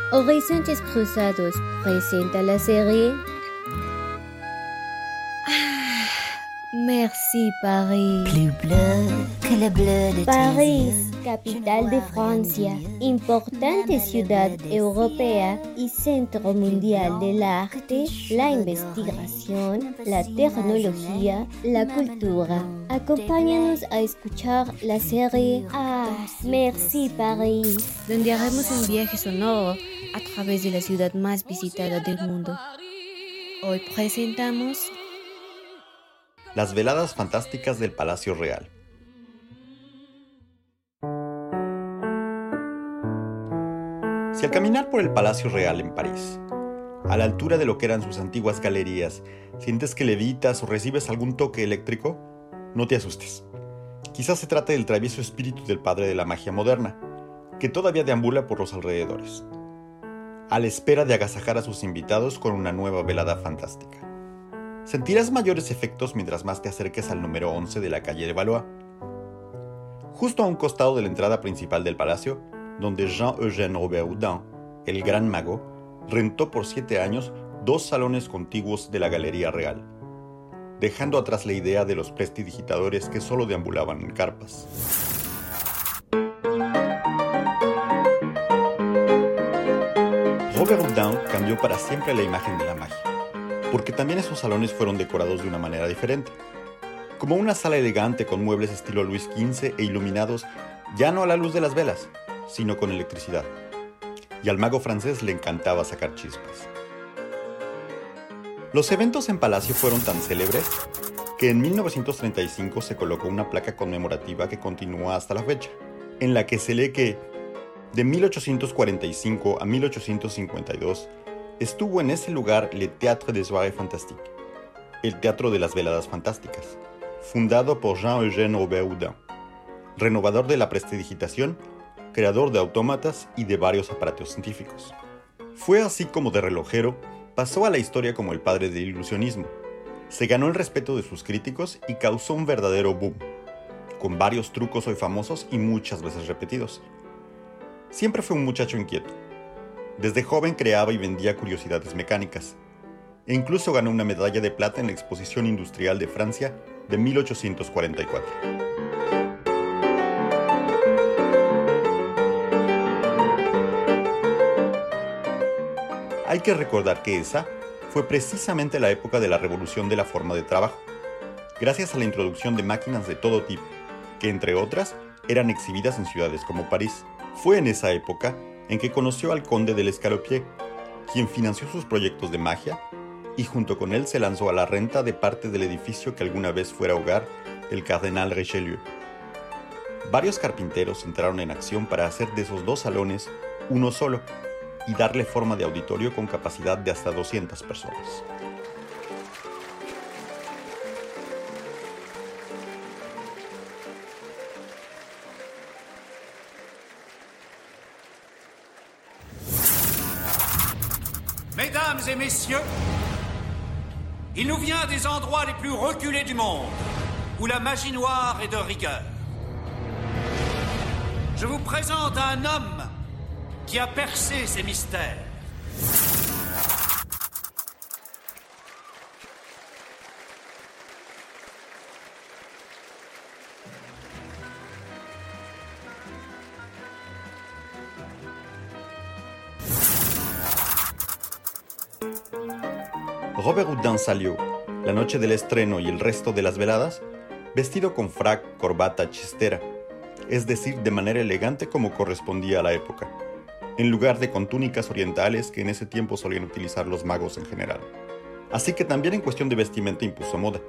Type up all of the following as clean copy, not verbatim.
Horizontes Cruzados presenta la serie Merci Paris. Plus bleu que le bleu de París, capital de Francia, importante ciudad europea y centro mundial del arte, la investigación, la tecnología, la cultura. Acompáñanos a escuchar la serie Merci Paris, donde haremos un viaje sonoro a través de la ciudad más visitada del mundo. Hoy presentamos Las veladas fantásticas del Palacio Real. Si al caminar por el Palacio Real en París, a la altura de lo que eran sus antiguas galerías, sientes que levitas o recibes algún toque eléctrico, no te asustes. Quizás se trate del travieso espíritu del padre de la magia moderna, que todavía deambula por los alrededores, a la espera de agasajar a sus invitados con una nueva velada fantástica. Sentirás mayores efectos mientras más te acerques al número 11 de la calle de Valois. Justo a un costado de la entrada principal del palacio, donde Jean-Eugène Robert Houdin, el gran mago, rentó por 7 años 2 salones contiguos de la Galería Real, dejando atrás la idea de los prestidigitadores que solo deambulaban en carpas. Robert Houdin cambió para siempre la imagen de la magia, porque también esos salones fueron decorados de una manera diferente, como una sala elegante con muebles estilo Luis XV e iluminados ya no a la luz de las velas, sino con electricidad. Y al mago francés le encantaba sacar chispas. Los eventos en Palacio fueron tan célebres que en 1935 se colocó una placa conmemorativa que continúa hasta la fecha, en la que se lee que de 1845 a 1852 estuvo en ese lugar le Théâtre des Soirées Fantastiques, el Teatro de las Veladas Fantásticas, fundado por Jean-Eugène Robert Houdin, renovador de la prestidigitación, creador de autómatas y de varios aparatos científicos. Fue así como de relojero pasó a la historia como el padre del ilusionismo. Se ganó el respeto de sus críticos y causó un verdadero boom, con varios trucos hoy famosos y muchas veces repetidos. Siempre fue un muchacho inquieto. Desde joven creaba y vendía curiosidades mecánicas, e incluso ganó una medalla de plata en la Exposición Industrial de Francia de 1844. Hay que recordar que esa fue precisamente la época de la revolución de la forma de trabajo, gracias a la introducción de máquinas de todo tipo, que entre otras eran exhibidas en ciudades como París. Fue en esa época en que conoció al conde de l'Escalopier, quien financió sus proyectos de magia y junto con él se lanzó a la renta de parte del edificio que alguna vez fuera hogar del cardenal Richelieu. Varios carpinteros entraron en acción para hacer de esos 2 salones uno solo y darle forma de auditorio con capacidad de hasta 200 personas. Mesdames et messieurs, il nous vient des endroits les plus reculés du monde, où la magie noire est de rigueur. Je vous présente un homme qui a percé ces mystères. Robert Houdin salió, la noche del estreno y el resto de las veladas, vestido con frac, corbata, chistera, es decir, de manera elegante como correspondía a la época, en lugar de con túnicas orientales que en ese tiempo solían utilizar los magos en general. Así que también en cuestión de vestimenta impuso moda.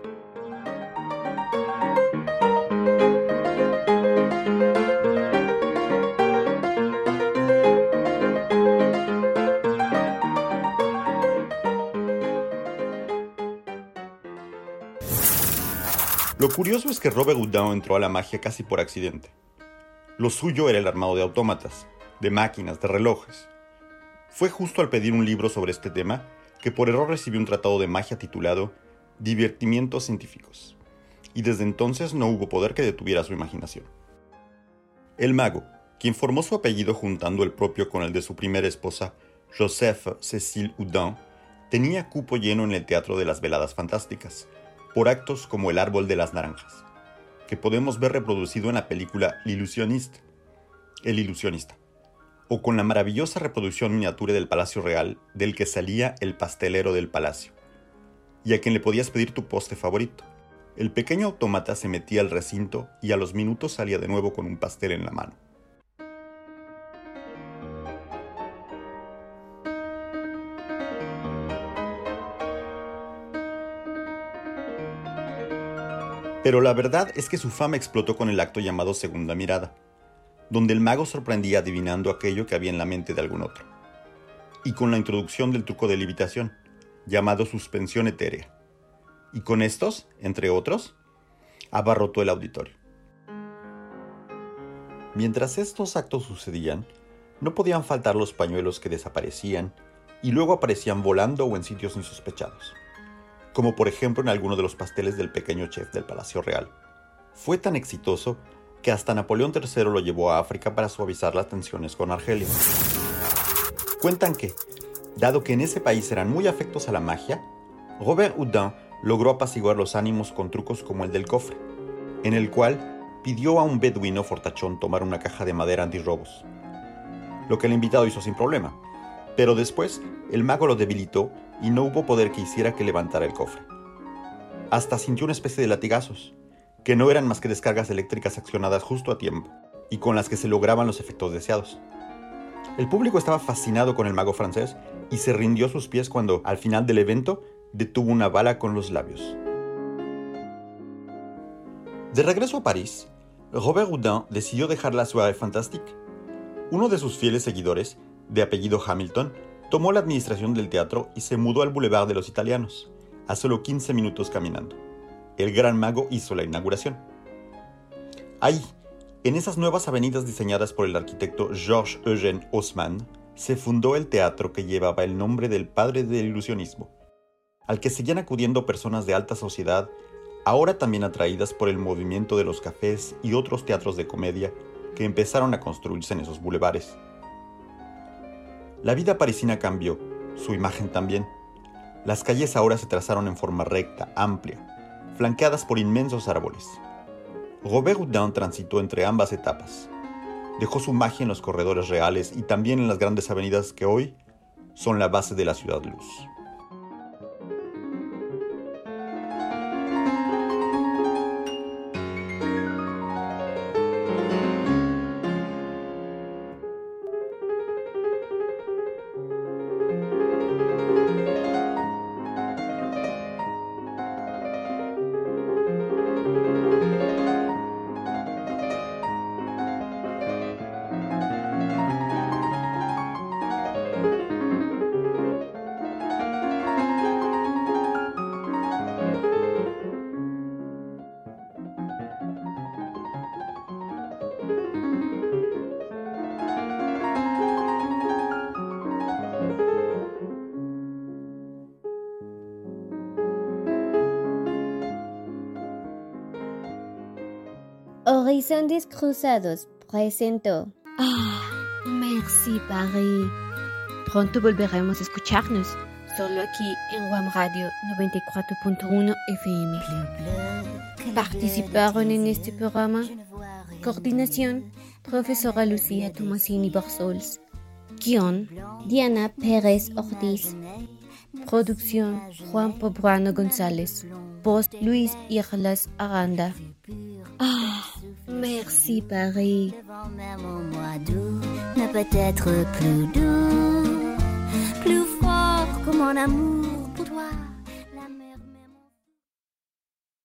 Lo curioso es que Robert Houdin entró a la magia casi por accidente. Lo suyo era el armado de autómatas, de máquinas, de relojes. Fue justo al pedir un libro sobre este tema que por error recibió un tratado de magia titulado Divertimientos científicos, y desde entonces no hubo poder que detuviera su imaginación. El mago, quien formó su apellido juntando el propio con el de su primera esposa, Joseph Cécile Houdin, tenía cupo lleno en el Teatro de las Veladas Fantásticas, por actos como El Árbol de las Naranjas, que podemos ver reproducido en la película El Ilusionista, o con la maravillosa reproducción miniatura del Palacio Real del que salía el pastelero del palacio, y a quien le podías pedir tu postre favorito. El pequeño autómata se metía al recinto y a los minutos salía de nuevo con un pastel en la mano. Pero la verdad es que su fama explotó con el acto llamado Segunda Mirada, donde el mago sorprendía adivinando aquello que había en la mente de algún otro, y con la introducción del truco de levitación, llamado suspensión etérea, y con estos, entre otros, abarrotó el auditorio. Mientras estos actos sucedían, no podían faltar los pañuelos que desaparecían y luego aparecían volando o en sitios insospechados, como por ejemplo en alguno de los pasteles del pequeño chef del Palacio Real. Fue tan exitoso que hasta Napoleón III lo llevó a África para suavizar las tensiones con Argelia. Cuentan que, dado que en ese país eran muy afectos a la magia, Robert Houdin logró apaciguar los ánimos con trucos como el del cofre, en el cual pidió a un beduino fortachón tomar una caja de madera antirrobos, lo que el invitado hizo sin problema, pero después el mago lo debilitó y no hubo poder que hiciera que levantara el cofre. Hasta sintió una especie de latigazos, que no eran más que descargas eléctricas accionadas justo a tiempo, y con las que se lograban los efectos deseados. El público estaba fascinado con el mago francés y se rindió a sus pies cuando, al final del evento, detuvo una bala con los labios. De regreso a París, Robert Houdin decidió dejar la Soirée Fantastique. Uno de sus fieles seguidores, de apellido Hamilton, tomó la administración del teatro y se mudó al Boulevard de los Italianos, a solo 15 minutos caminando. El gran mago hizo la inauguración. Ahí, en esas nuevas avenidas diseñadas por el arquitecto Georges-Eugène Haussmann, se fundó el teatro que llevaba el nombre del padre del ilusionismo, al que seguían acudiendo personas de alta sociedad, ahora también atraídas por el movimiento de los cafés y otros teatros de comedia que empezaron a construirse en esos bulevares. La vida parisina cambió, su imagen también. Las calles ahora se trazaron en forma recta, amplia, flanqueadas por inmensos árboles. Robert Houdin transitó entre ambas etapas. Dejó su magia en los corredores reales y también en las grandes avenidas que hoy son la base de la Ciudad Luz. Horizontes Cruzados presentó. Merci Paris. Pronto volveremos a escucharnos, solo aquí en WAM Radio 94.1 FM. Participaron en este programa: coordinación, profesora Lucía Tomasini Barsols. Guión, Diana Pérez Ortiz. Producción, Juan Pobrano González. Voz, Luis Irlas Aranda. Merci Paris. Devant même au mois d'août, ne peut être plus doux, plus fort que mon amour.